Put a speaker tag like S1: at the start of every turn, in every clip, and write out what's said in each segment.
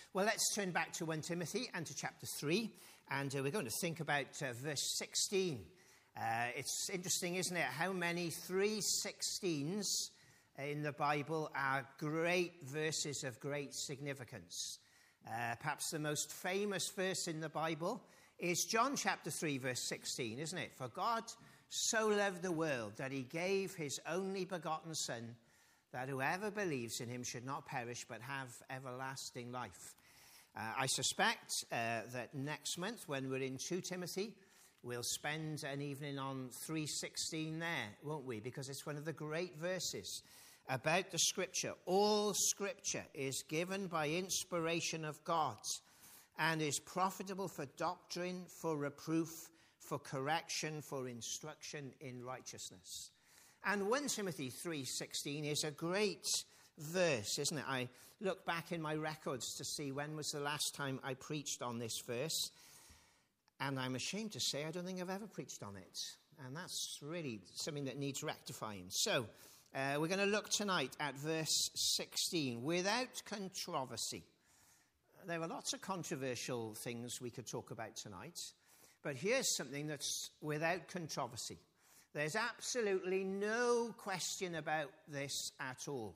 S1: Well, let's turn back to 1 Timothy and to chapter 3, and we're going to think about verse 16. It's interesting, isn't it, how many 3:16s in the Bible are great verses of great significance. Perhaps the most famous verse in the Bible is John chapter 3, verse 16, isn't it? For God so loved the world that he gave his only begotten Son, that whoever believes in him should not perish but have everlasting life. I suspect that next month, when we're in 2 Timothy, we'll spend an evening on 3:16 there, won't we? Because it's one of the great verses about the Scripture. All Scripture is given by inspiration of God and is profitable for doctrine, for reproof, for correction, for instruction in righteousness. And 1 Timothy 3:16 is a great verse, isn't it? I look back in my records to see when was the last time I preached on this verse, and I'm ashamed to say I don't think I've ever preached on it. And that's really something that needs rectifying. So we're going to look tonight at verse 16, without controversy. There are lots of controversial things we could talk about tonight, but here's something that's without controversy. There's absolutely no question about this at all.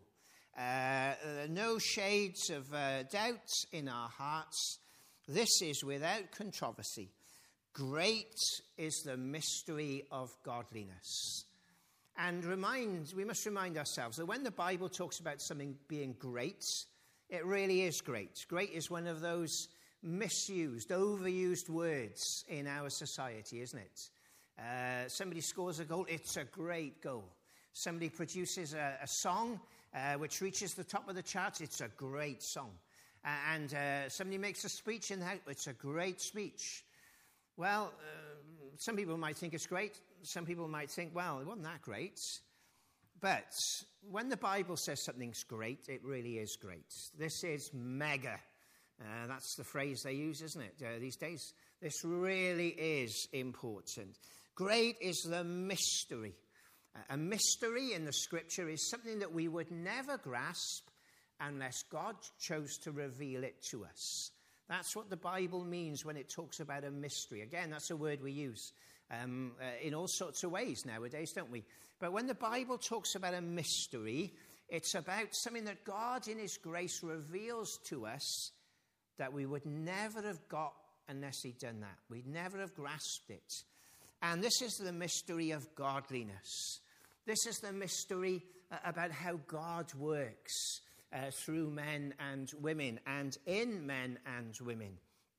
S1: No shades of doubt in our hearts. This is without controversy. Great is the mystery of godliness. And we must remind ourselves that when the Bible talks about something being great, it really is great. Great is one of those misused, overused words in our society, isn't it? Somebody scores a goal, it's a great goal. Somebody produces a song which reaches the top of the charts, it's a great song. And somebody makes a speech in the house, it's a great speech. Well, some people might think it's great. Some people might think, well, it wasn't that great. But when the Bible says something's great, it really is great. This is mega. That's the phrase they use, isn't it, these days? This really is important. Great is the mystery. A mystery in the Scripture is something that we would never grasp unless God chose to reveal it to us. That's what the Bible means when it talks about a mystery. Again, that's a word we use in all sorts of ways nowadays, don't we? But when the Bible talks about a mystery, it's about something that God in his grace reveals to us that we would never have got unless he'd done that. We'd never have grasped it. And this is the mystery of godliness. This is the mystery about how God works through men and women and in men and women.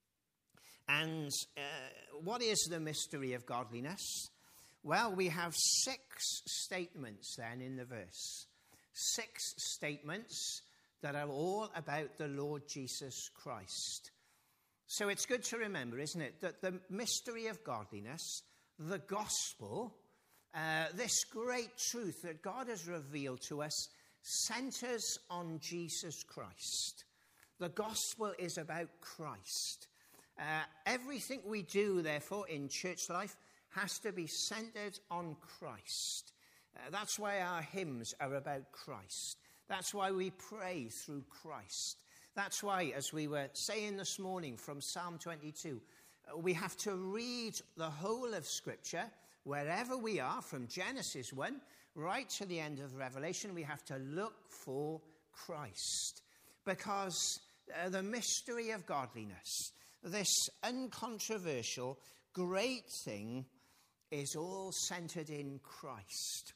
S1: And what is the mystery of godliness? Well, we have 6 statements then in the verse. 6 statements that are all about the Lord Jesus Christ. So it's good to remember, isn't it, that the mystery of godliness, the gospel, this great truth that God has revealed to us, centers on Jesus Christ. The gospel is about Christ. Everything we do, therefore, in church life has to be centered on Christ. That's why our hymns are about Christ. That's why we pray through Christ. That's why, as we were saying this morning from Psalm 22, we have to read the whole of Scripture, wherever we are, from Genesis 1 right to the end of Revelation. We have to look for Christ, because the mystery of godliness, this uncontroversial, great thing, is all centered in Christ.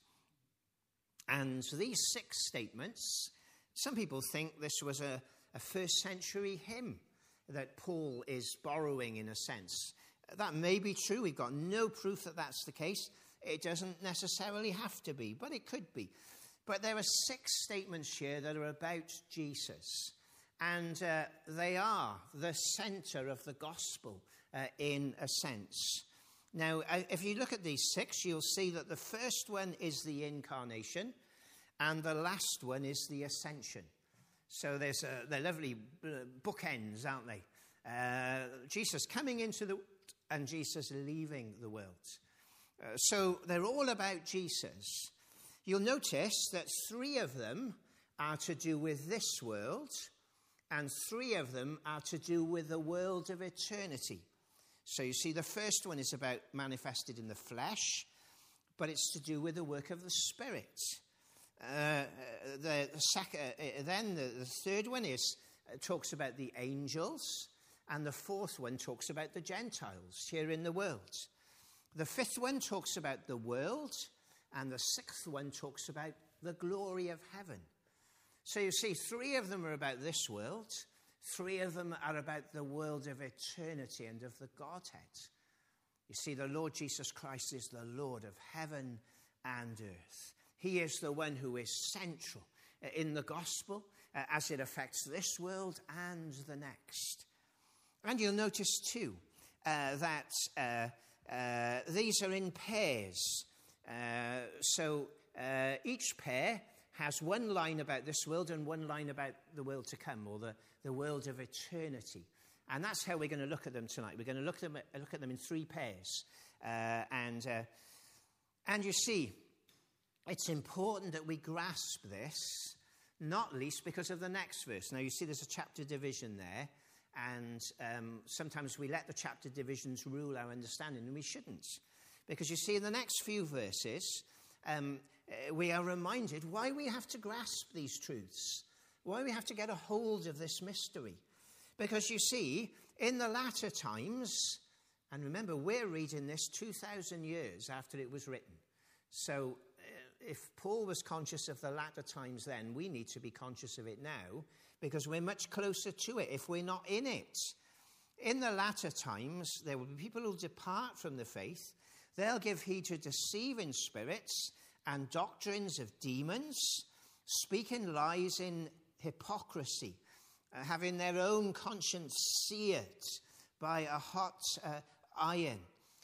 S1: And these 6 statements, some people think this was a first century hymn that Paul is borrowing in a sense. That may be true. We've got no proof that that's the case. It doesn't necessarily have to be, but it could be. But there are 6 statements here that are about Jesus. And they are the center of the gospel in a sense. Now, if you look at these 6, you'll see that the first one is the incarnation and the last one is the ascension. So they're lovely bookends, aren't they? Jesus coming into the world and Jesus leaving the world. So they're all about Jesus. You'll notice that 3 of them are to do with this world, And 3 of them are to do with the world of eternity. So you see, the first one is about manifested in the flesh, but it's to do with the work of the Spirit. The third one talks about the angels, and the 4th one talks about the Gentiles here in the world. The 5th one talks about the world, and the 6th one talks about the glory of heaven. So you see, 3 of them are about this world, 3 of them are about the world of eternity and of the Godhead. You see, the Lord Jesus Christ is the Lord of heaven and earth. He is the one who is central in the gospel as it affects this world and the next. And you'll notice too that these are in pairs. So each pair has one line about this world and one line about the world to come, or the world of eternity. And that's how we're going to look at them tonight. We're going to look at them in 3 pairs. And you see, it's important that we grasp this, not least because of the next verse. Now, you see there's a chapter division there, and sometimes we let the chapter divisions rule our understanding, and we shouldn't. Because you see, in the next few verses, we are reminded why we have to grasp these truths, why we have to get a hold of this mystery. Because you see, in the latter times, and remember, we're reading this 2,000 years after it was written. So if Paul was conscious of the latter times then, we need to be conscious of it now, because we're much closer to it if we're not in it. In the latter times, there will be people who depart from the faith. They'll give heed to deceiving spirits and doctrines of demons, speaking lies in hypocrisy, having their own conscience seared by a hot iron.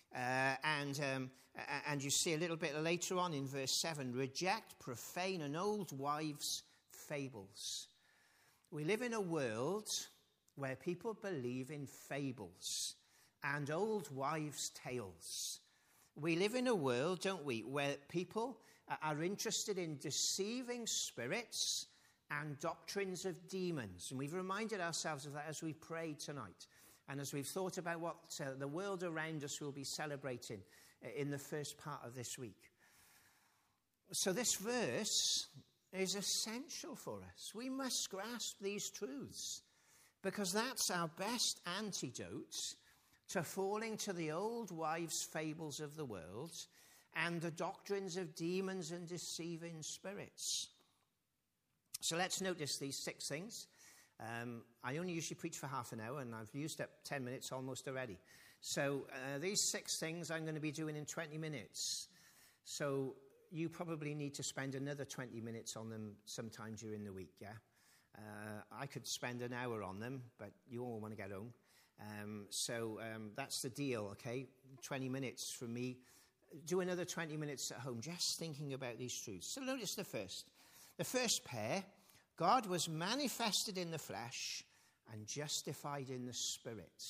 S1: And you see a little bit later on in verse 7, reject profane and old wives' fables. We live in a world where people believe in fables and old wives' tales. We live in a world, don't we, where people are interested in deceiving spirits and doctrines of demons. And we've reminded ourselves of that as we prayed tonight, and as we've thought about what the world around us will be celebrating in the first part of this week. So this verse is essential for us. We must grasp these truths, because that's our best antidote to falling to the old wives' fables of the world and the doctrines of demons and deceiving spirits. So let's notice these 6 things. I only usually preach for half an hour, and I've used up 10 minutes almost already. So these 6 things I'm going to be doing in 20 minutes. So you probably need to spend another 20 minutes on them sometime during the week, yeah? I could spend an hour on them, but you all want to get home. So that's the deal, okay? 20 minutes from me. Do another 20 minutes at home just thinking about these truths. So notice the first. The first pair, God was manifested in the flesh and justified in the spirit.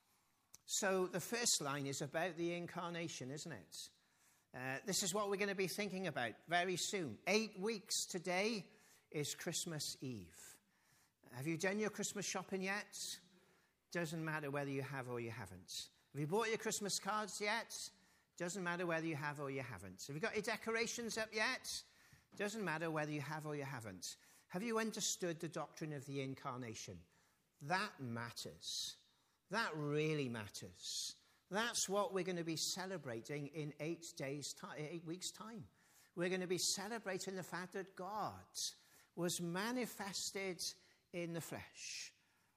S1: So the first line is about the incarnation, isn't it? This is what we're going to be thinking about very soon. 8 weeks today is Christmas Eve. Have you done your Christmas shopping yet? Doesn't matter whether you have or you haven't. Have you bought your Christmas cards yet? Doesn't matter whether you have or you haven't. Have you got your decorations up yet? Doesn't matter whether you have or you haven't. Have you understood the doctrine of the incarnation? That matters. That really matters. That's what we're going to be celebrating in 8 weeks' time. We're going to be celebrating the fact that God was manifested in the flesh.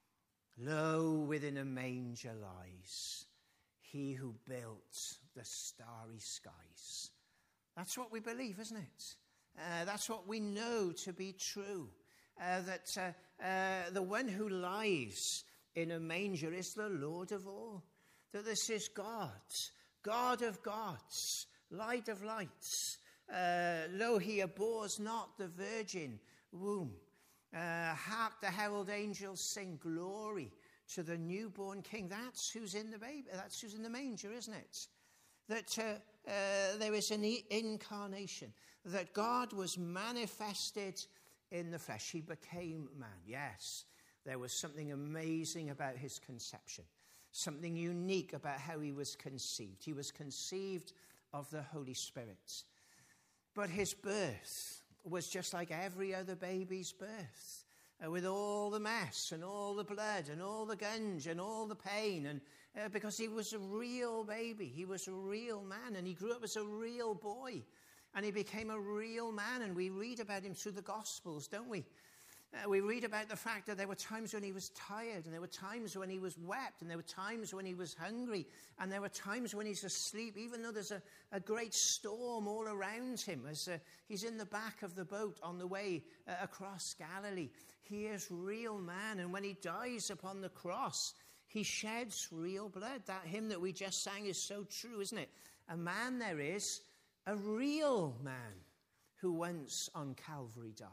S1: Lo, within a manger lies he who built the starry skies. That's what we believe, isn't it? That's what we know to be true. That the one who lies in a manger is the Lord of all. That this is God, God of gods, light of lights. Lo, he abhors not the virgin womb. Hark, the herald angels sing glory to the newborn king. That's who's in the baby. That's who's in the manger, isn't it? That there is an incarnation. That God was manifested in the flesh. He became man. Yes, there was something amazing about his conception, something unique about how he was conceived. He was conceived of the Holy Spirit. But his birth was just like every other baby's birth, with all the mess and all the blood and all the gunge and all the pain. And because he was a real baby, he was a real man, and he grew up as a real boy, and he became a real man. And we read about him through the Gospels, don't we? We read about the fact that there were times when he was tired, and there were times when he was wept, and there were times when he was hungry, and there were times when he's asleep, even though there's a great storm all around him as he's in the back of the boat on the way across Galilee. He is real man, and when he dies upon the cross, he sheds real blood. That hymn that we just sang is so true, isn't it? A man there is, a real man, who once on Calvary died.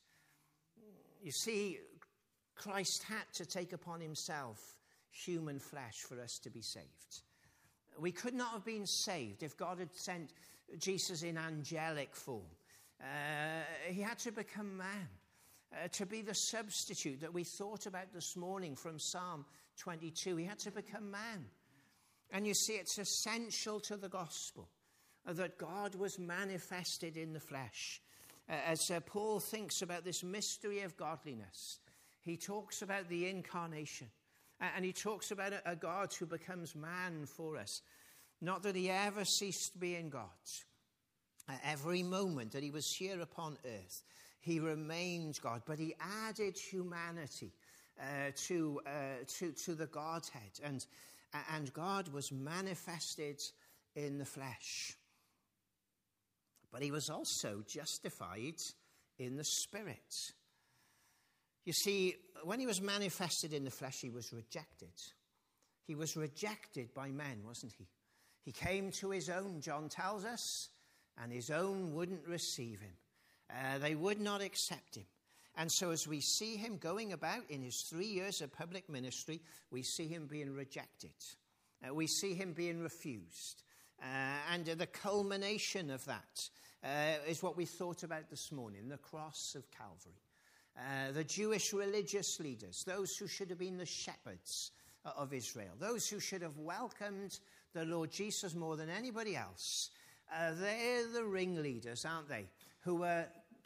S1: You see, Christ had to take upon himself human flesh for us to be saved. We could not have been saved if God had sent Jesus in angelic form. He had to become man, to be the substitute that we thought about this morning from Psalm 22. He had to become man. And you see, it's essential to the gospel that God was manifested in the flesh. As Paul thinks about this mystery of godliness, he talks about the incarnation, and he talks about a God who becomes man for us. Not that he ever ceased being God. Every moment that he was here upon earth, he remained God, but he added humanity to the Godhead, and God was manifested in the flesh. But he was also justified in the Spirit. You see, when he was manifested in the flesh, he was rejected. He was rejected by men, wasn't he? He came to his own, John tells us, and his own wouldn't receive him. They would not accept him. And so as we see him going about in his 3 years of public ministry, we see him being rejected. We see him being refused. And the culmination of that is what we thought about this morning, the cross of Calvary. The Jewish religious leaders, those who should have been the shepherds of Israel, those who should have welcomed the Lord Jesus more than anybody else, they're the ringleaders, aren't they, who were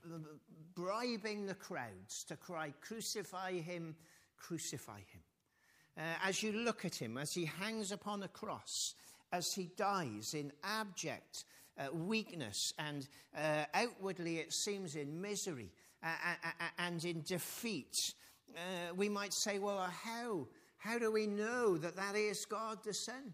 S1: bribing the crowds to cry, "Crucify him, crucify him." As you look at him, as he hangs upon a cross, as he dies in abject weakness, and outwardly it seems in misery and in defeat, we might say, well, how do we know that is God the Son?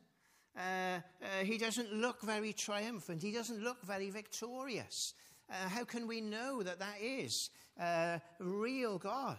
S1: He doesn't look very triumphant. He doesn't look very victorious. How can we know that is real God?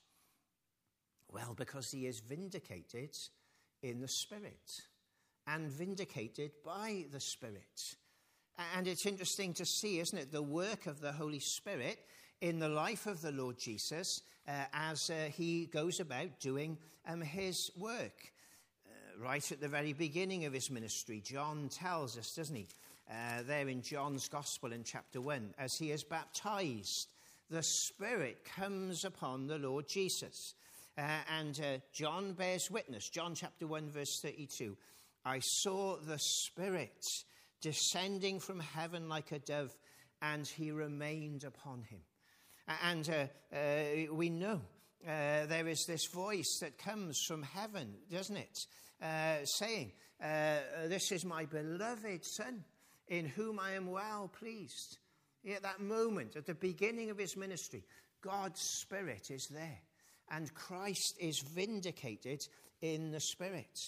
S1: Well, because he is vindicated in the Spirit, and vindicated by the Spirit. And it's interesting to see, isn't it, the work of the Holy Spirit in the life of the Lord Jesus as he goes about doing his work. Right at the very beginning of his ministry, John tells us, doesn't he, there in John's Gospel in chapter 1, as he is baptized, the Spirit comes upon the Lord Jesus. And John bears witness, John chapter 1, verse 32, "I saw the Spirit descending from heaven like a dove, and he remained upon him." And we know there is this voice that comes from heaven, doesn't it? Saying, "This is my beloved Son, in whom I am well pleased." At that moment, at the beginning of his ministry, God's Spirit is there, and Christ is vindicated in the Spirit.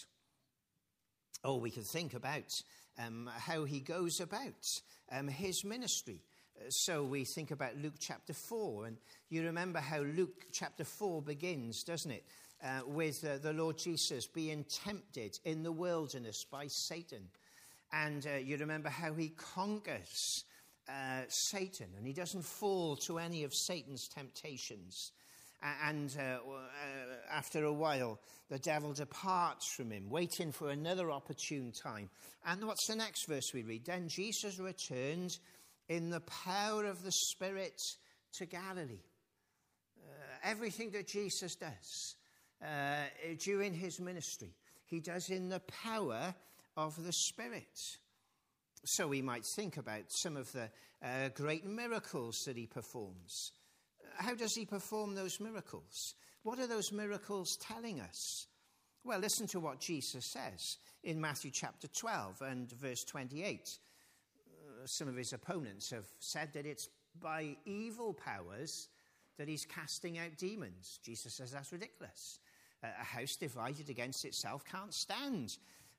S1: Oh, we can think about how he goes about his ministry. So we think about Luke chapter 4, and you remember how Luke chapter 4 begins, doesn't it? With the Lord Jesus being tempted in the wilderness by Satan. And you remember how he conquers Satan, and he doesn't fall to any of Satan's temptations. And after a while, the devil departs from him, waiting for another opportune time. And what's the next verse we read? "Then Jesus returned in the power of the Spirit to Galilee." Everything that Jesus does during his ministry. He does in the power of the Spirit. So we might think about some of the great miracles that he performs. How does he perform those miracles? What are those miracles telling us? Well, listen to what Jesus says in Matthew chapter 12 and verse 28. Some of his opponents have said that it's by evil powers that he's casting out demons. Jesus says that's ridiculous. A house divided against itself can't stand.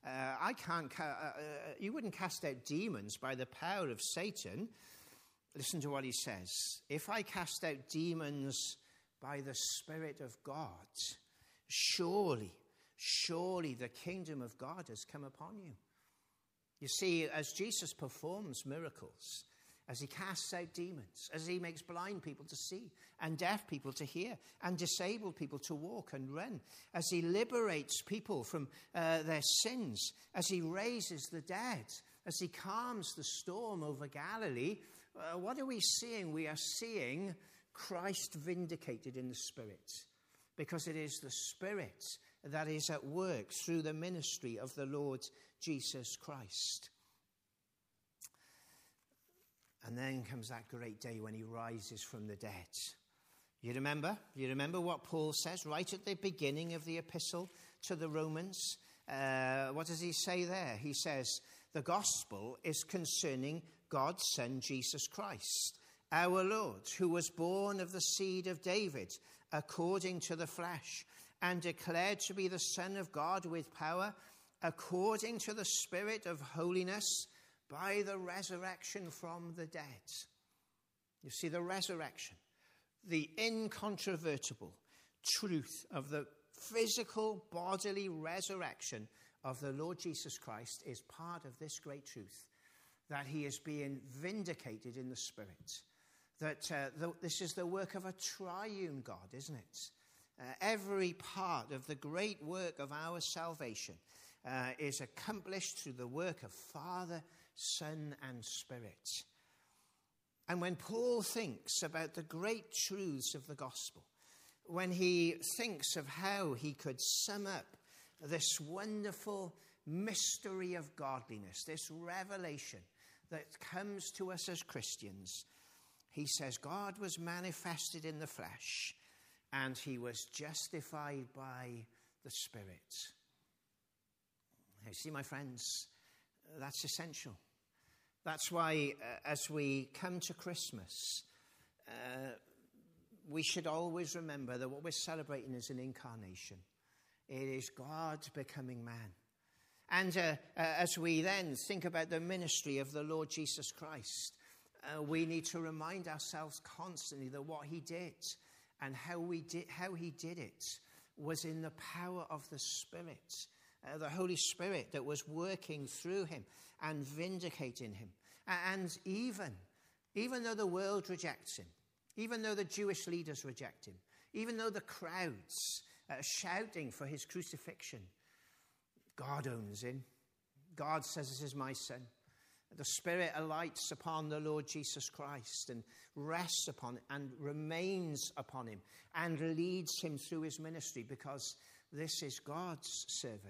S1: You wouldn't cast out demons by the power of Satan. Listen to what he says. If I cast out demons by the Spirit of God, surely the kingdom of God has come upon you. You see, as Jesus performs miracles, as he casts out demons, as he makes blind people to see, and deaf people to hear, and disabled people to walk and run, as he liberates people from their sins, as he raises the dead, as he calms the storm over Galilee, what are we seeing? We are seeing Christ vindicated in the Spirit, because it is the Spirit that is at work through the ministry of the Lord Jesus Christ. And then comes that great day when he rises from the dead. You remember what Paul says right at the beginning of the epistle to the Romans? What does he say there? He says, the gospel is concerning God's Son, Jesus Christ, our Lord, who was born of the seed of David, according to the flesh, and declared to be the Son of God with power, according to the Spirit of holiness, by the resurrection from the dead. You see, the resurrection, the incontrovertible truth of the physical bodily resurrection of the Lord Jesus Christ is part of this great truth, that he is being vindicated in the Spirit. That this is the work of a triune God, isn't it? Every part of the great work of our salvation is accomplished through the work of Father, Son, and Spirit. And when Paul thinks about the great truths of the gospel, when he thinks of how he could sum up this wonderful mystery of godliness, this revelation that comes to us as Christians, he says God was manifested in the flesh, and he was justified by the Spirit. You see, my friends, that's essential. That's why as we come to Christmas, we should always remember that what we're celebrating is an incarnation. It is God becoming man. And as we then think about the ministry of the Lord Jesus Christ, we need to remind ourselves constantly that what he did and how he did it was in the power of the Spirit, the Holy Spirit that was working through him and vindicating him. And even though the world rejects him, even though the Jewish leaders reject him, even though the crowds are shouting for his crucifixion, God owns him. God says, this is my Son. The Spirit alights upon the Lord Jesus Christ and rests upon it and remains upon him and leads him through his ministry, because this is God's servant.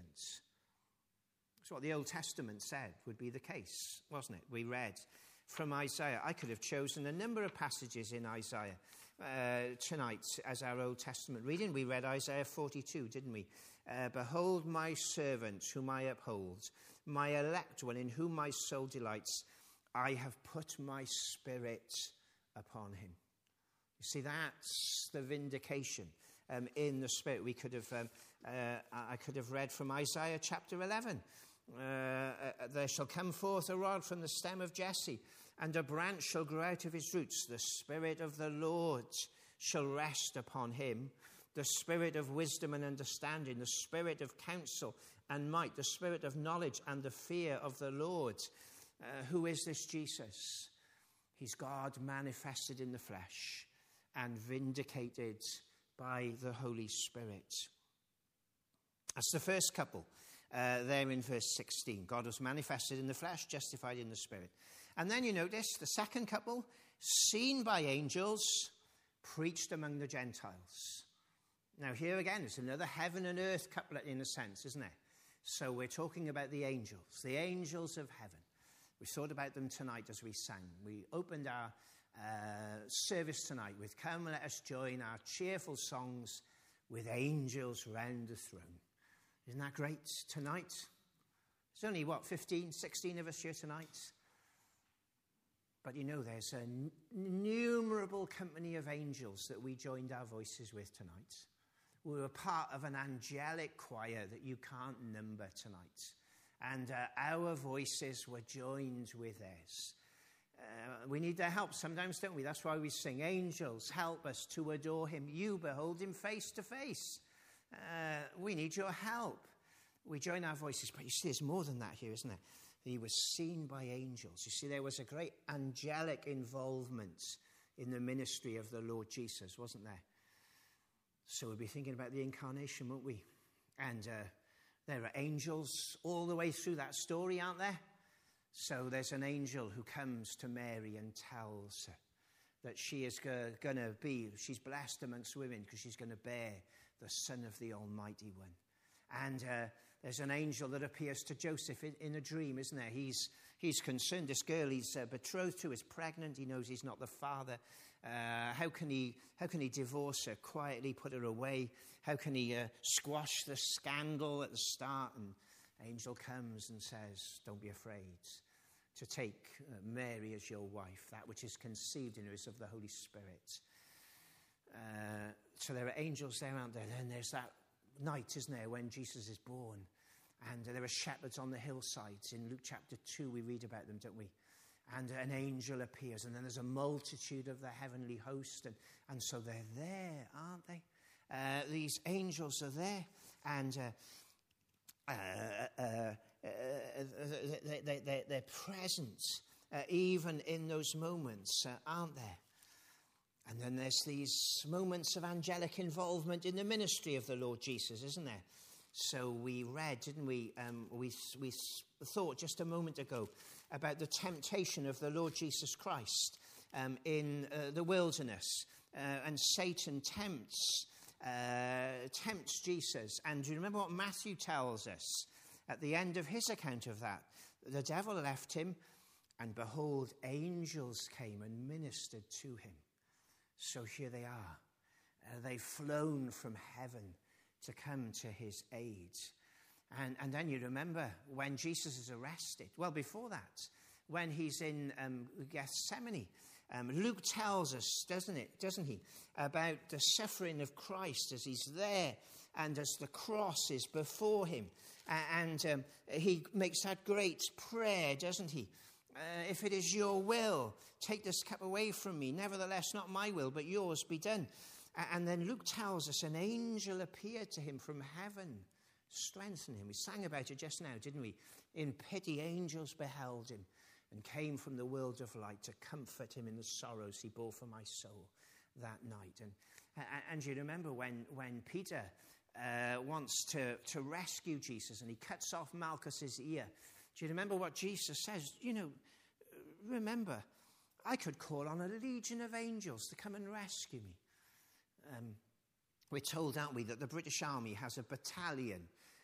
S1: That's what the Old Testament said would be the case, wasn't it? We read from Isaiah. I could have chosen a number of passages in Isaiah tonight as our Old Testament reading. We read Isaiah 42, didn't we? Behold my servant whom I uphold, my elect one in whom my soul delights. I have put my Spirit upon him. You see, that's the vindication in the Spirit. We could have, I could have read from Isaiah chapter 11. There shall come forth a rod from the stem of Jesse, and a branch shall grow out of his roots. The Spirit of the Lord shall rest upon him, the Spirit of wisdom and understanding, the Spirit of counsel and might, the Spirit of knowledge and the fear of the Lord. Who is this Jesus? He's God manifested in the flesh and vindicated by the Holy Spirit. That's the first couple there in verse 16. God was manifested in the flesh, justified in the Spirit. And then you notice the second couple, seen by angels, preached among the Gentiles. Now, here again, it's another heaven and earth couplet in a sense, isn't it? So we're talking about the angels of heaven. We thought about them tonight as we sang. We opened our service tonight with "Come, let us join our cheerful songs with angels round the throne." Isn't that great tonight? There's only, 15, 16 of us here tonight? But you know, there's an innumerable company of angels that we joined our voices with tonight. We were part of an angelic choir that you can't number tonight. And our voices were joined with theirs. We need their help sometimes, don't we? That's why we sing, "Angels, help us to adore him. You behold him face to face." We need your help. We join our voices. But you see, there's more than that here, isn't there? He was seen by angels. You see, there was a great angelic involvement in the ministry of the Lord Jesus, wasn't there? So we'll be thinking about the incarnation, won't we? And there are angels all the way through that story, aren't there? So there's an angel who comes to Mary and tells her that she is going to be, she's blessed amongst women because she's going to bear the Son of the Almighty One. And there's an angel that appears to Joseph in a dream, isn't there? He's concerned. This girl he's betrothed to is pregnant. He knows he's not the father. How can he divorce her, quietly put her away? How can he squash the scandal at the start? And angel comes and says, "Don't be afraid to take Mary as your wife. That which is conceived in her is of the Holy Spirit." So there are angels there, aren't there? Then there's that night, isn't there, when Jesus is born. And there are shepherds on the hillsides. In Luke chapter 2, we read about them, don't we? And an angel appears, and then there's a multitude of the heavenly host. And so they're there, aren't they? These angels are there, and they're present even in those moments, aren't there? And then there's these moments of angelic involvement in the ministry of the Lord Jesus, isn't there? So we read, didn't we? We thought just a moment ago about the temptation of the Lord Jesus Christ in the wilderness. And Satan tempts Jesus. And do you remember what Matthew tells us at the end of his account of that? The devil left him, and behold, angels came and ministered to him. So here they are. They've flown from heaven to come to his aid. And then you remember when Jesus is arrested. Well, before that, when he's in Gethsemane, Luke tells us, doesn't he, about the suffering of Christ as he's there and as the cross is before him. And he makes that great prayer, doesn't he? If it is your will, take this cup away from me. Nevertheless, not my will, but yours be done. And then Luke tells us an angel appeared to him from heaven, strengthened him. We sang about it just now, didn't we? In pity, angels beheld him and came from the world of light to comfort him in the sorrows he bore for my soul that night. And you remember when Peter wants to rescue Jesus and he cuts off Malchus's ear. Do you remember what Jesus says? Remember, I could call on a legion of angels to come and rescue me. We're told, aren't we, that the British Army has a battalion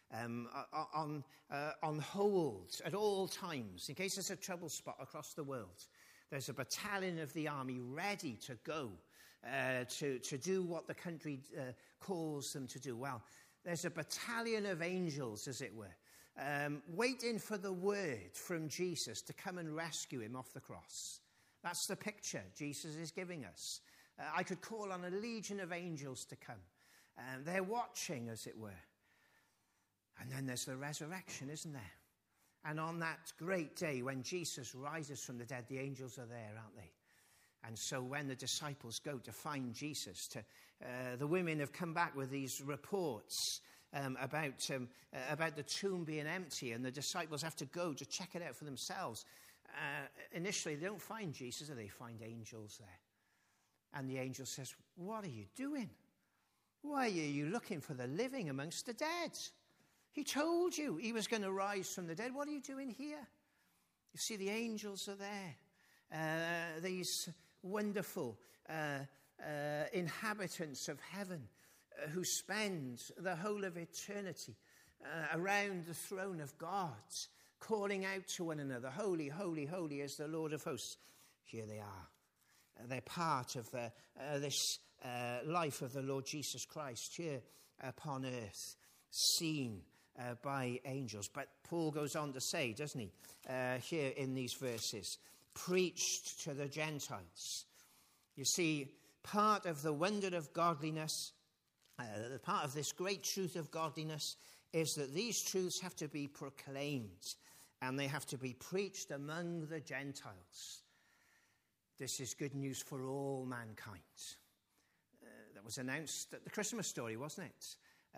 S1: on hold at all times, in case there's a trouble spot across the world. There's a battalion of the army ready to go to do what the country calls them to do. Well, there's a battalion of angels, as it were, waiting for the word from Jesus to come and rescue him off the cross. That's the picture Jesus is giving us. I could call on a legion of angels to come. They're watching, as it were. And then there's the resurrection, isn't there? And on that great day when Jesus rises from the dead, the angels are there, aren't they? And so when the disciples go to find Jesus, the women have come back with these reports about the tomb being empty, and the disciples have to go to check it out for themselves. Initially, they don't find Jesus, or they find angels there. And the angel says, "What are you doing? Why are you looking for the living amongst the dead? He told you he was going to rise from the dead. What are you doing here?" You see, the angels are there. These wonderful inhabitants of heaven who spend the whole of eternity around the throne of God, calling out to one another, holy, holy, holy is the Lord of hosts. Here they are. They're part of this life of the Lord Jesus Christ here upon earth, seen by angels. But Paul goes on to say, doesn't he, here in these verses, preached to the Gentiles. You see, part of the wonder of godliness, part of this great truth of godliness, is that these truths have to be proclaimed and they have to be preached among the Gentiles. This is good news for all mankind. That was announced at the Christmas story, wasn't it?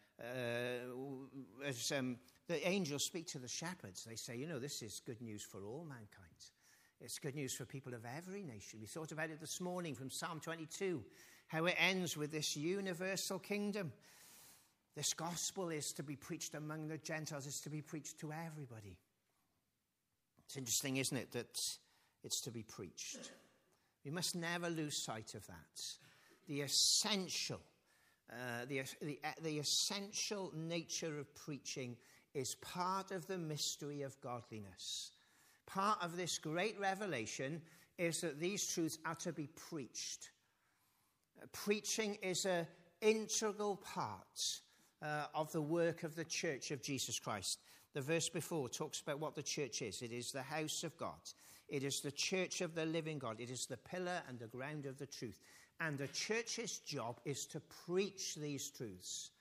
S1: As the angels speak to the shepherds, they say, this is good news for all mankind. It's good news for people of every nation. We thought about it this morning from Psalm 22, how it ends with this universal kingdom. This gospel is to be preached among the Gentiles, is to be preached to everybody. It's interesting, isn't it, that it's to be preached. We must never lose sight of that. The essential nature of preaching is part of the mystery of godliness. Part of this great revelation is that these truths are to be preached. Preaching is an integral part of the work of the church of Jesus Christ. The verse before talks about what the church is. It is the house of God. It is the church of the living God. It is the pillar and the ground of the truth. And the church's job is to preach these truths.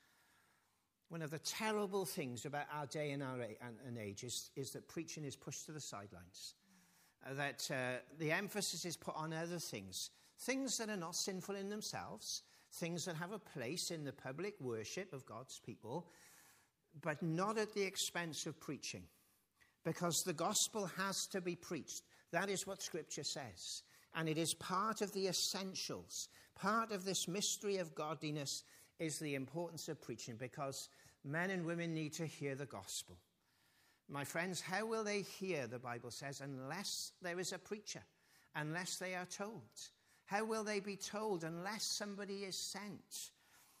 S1: One of the terrible things about our day and our age is that preaching is pushed to the sidelines. That the emphasis is put on other things. Things that are not sinful in themselves. Things that have a place in the public worship of God's people. But not at the expense of preaching. Because the gospel has to be preached. That is what Scripture says. And it is part of the essentials. Part of this mystery of godliness is the importance of preaching, because men and women need to hear the gospel. My friends, how will they hear, the Bible says, unless there is a preacher, unless they are told? How will they be told unless somebody is sent?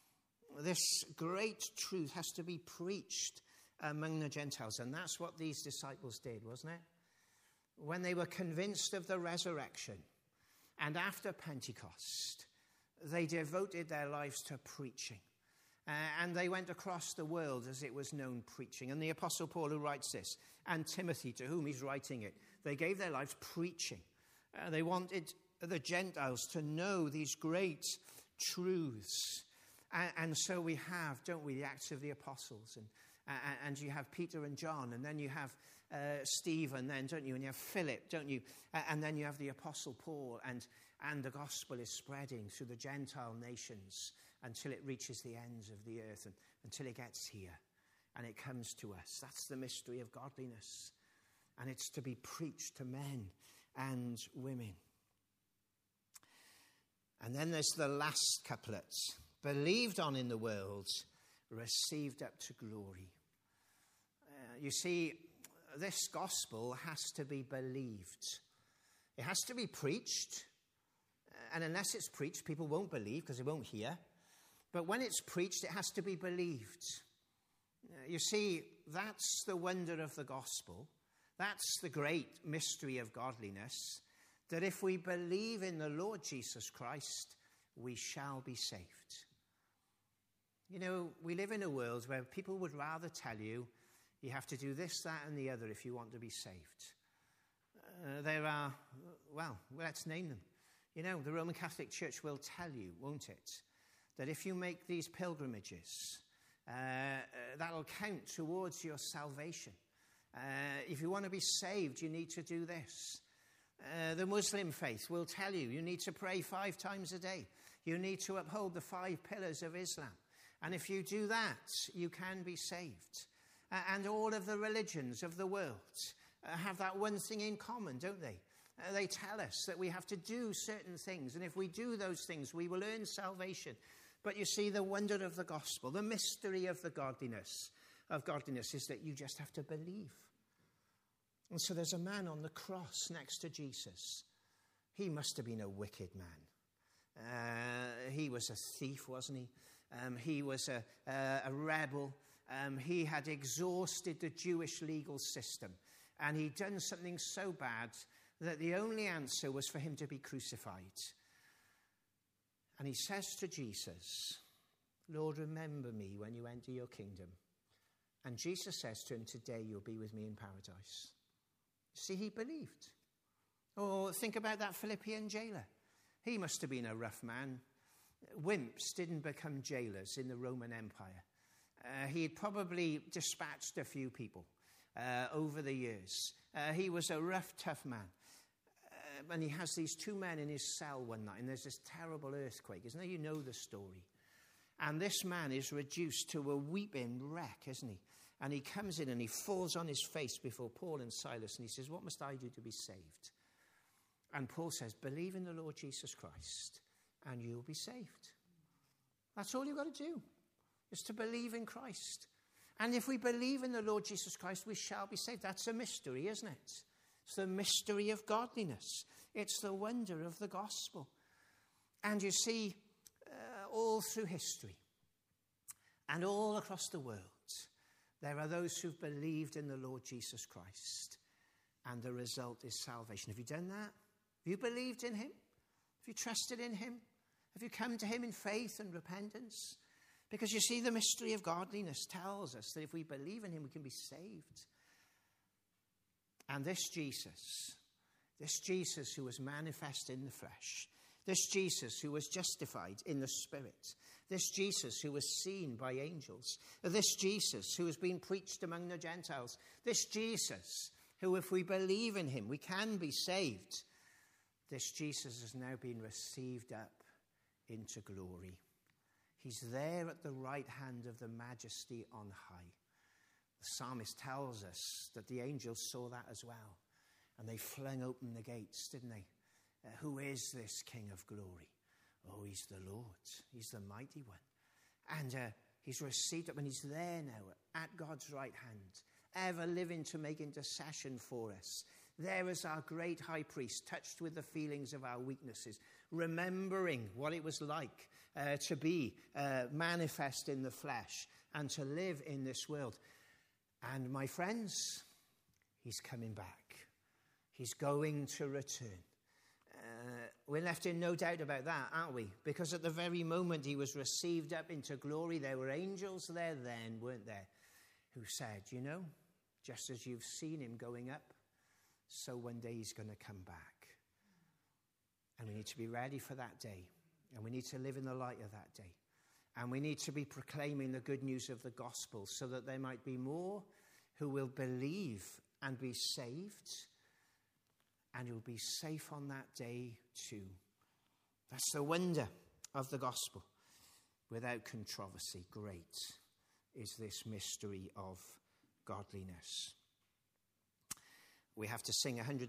S1: This great truth has to be preached among the Gentiles, and that's what these disciples did, wasn't it? When they were convinced of the resurrection, and after Pentecost, they devoted their lives to preaching. And they went across the world, as it was known, preaching. And the Apostle Paul, who writes this, and Timothy, to whom he's writing it, they gave their lives preaching. They wanted the Gentiles to know these great truths. And so we have, don't we, the Acts of the Apostles. And you have Peter and John, and then you have Stephen, then, don't you? And you have Philip, don't you? And then you have the Apostle Paul, and the gospel is spreading through the Gentile nations until it reaches the ends of the earth, and until it gets here, and it comes to us. That's the mystery of godliness, and it's to be preached to men and women. And then there's the last couplet: believed on in the world, received up to glory. You see, this gospel has to be believed. It has to be preached. And unless it's preached, people won't believe because they won't hear. But when it's preached, it has to be believed. You see, that's the wonder of the gospel. That's the great mystery of godliness. That if we believe in the Lord Jesus Christ, we shall be saved. You know, we live in a world where people would rather tell you, you have to do this, that, and the other if you want to be saved. There are, well, let's name them. You know, the Roman Catholic Church will tell you, won't it, that if you make these pilgrimages, that'll count towards your salvation. If you want to be saved, you need to do this. The Muslim faith will tell you, you need to pray 5 times a day. You need to uphold the 5 pillars of Islam. And if you do that, you can be saved. And all of the religions of the world have that one thing in common, don't they? They tell us that we have to do certain things, and if we do those things, we will earn salvation. But you see, the wonder of the gospel, the mystery of the godliness is that you just have to believe. And so there's a man on the cross next to Jesus. He must have been a wicked man. He was a thief, wasn't he? He was a rebel. He had exhausted the Jewish legal system. And he'd done something so bad that the only answer was for him to be crucified. And he says to Jesus, Lord, remember me when you enter your kingdom. And Jesus says to him, today you'll be with me in paradise. See, he believed. Or think about that Philippian jailer. He must have been a rough man. Wimps didn't become jailers in the Roman Empire. He had probably dispatched a few people over the years. He was a rough, tough man. And he has these two men in his cell one night, and there's this terrible earthquake. Isn't there? You know the story. And this man is reduced to a weeping wreck, isn't he? And he comes in and he falls on his face before Paul and Silas, and he says, what must I do to be saved? And Paul says, believe in the Lord Jesus Christ, and you'll be saved. That's all you've got to do, is to believe in Christ. And if we believe in the Lord Jesus Christ, we shall be saved. That's a mystery, isn't it? It's the mystery of godliness. It's the wonder of the gospel. And you see, all through history and all across the world, there are those who've believed in the Lord Jesus Christ, and the result is salvation. Have you done that? Have you believed in him? Have you trusted in him? Have you come to him in faith and repentance? Because you see, the mystery of godliness tells us that if we believe in him, we can be saved. And this Jesus who was manifest in the flesh, this Jesus who was justified in the Spirit, this Jesus who was seen by angels, this Jesus who has been preached among the Gentiles, this Jesus who, if we believe in him, we can be saved, this Jesus has now been received up into glory. He's there at the right hand of the Majesty on high. The psalmist tells us that the angels saw that as well, and they flung open the gates, didn't they? Who is this King of glory? Oh, he's the Lord. He's the mighty one. And he's received up, and he's there now at God's right hand, ever living to make intercession for us. There is our great high priest, touched with the feelings of our weaknesses, remembering what it was like to be manifest in the flesh and to live in this world. And my friends, he's coming back. He's going to return. We're left in no doubt about that, aren't we? Because at the very moment he was received up into glory, there were angels there then, weren't there, who said, you know, just as you've seen him going up, so one day he's going to come back. And we need to be ready for that day. And we need to live in the light of that day. And we need to be proclaiming the good news of the gospel so that there might be more who will believe and be saved. And you'll be safe on that day too. That's the wonder of the gospel. Without controversy, great is this mystery of godliness. We have to sing 100.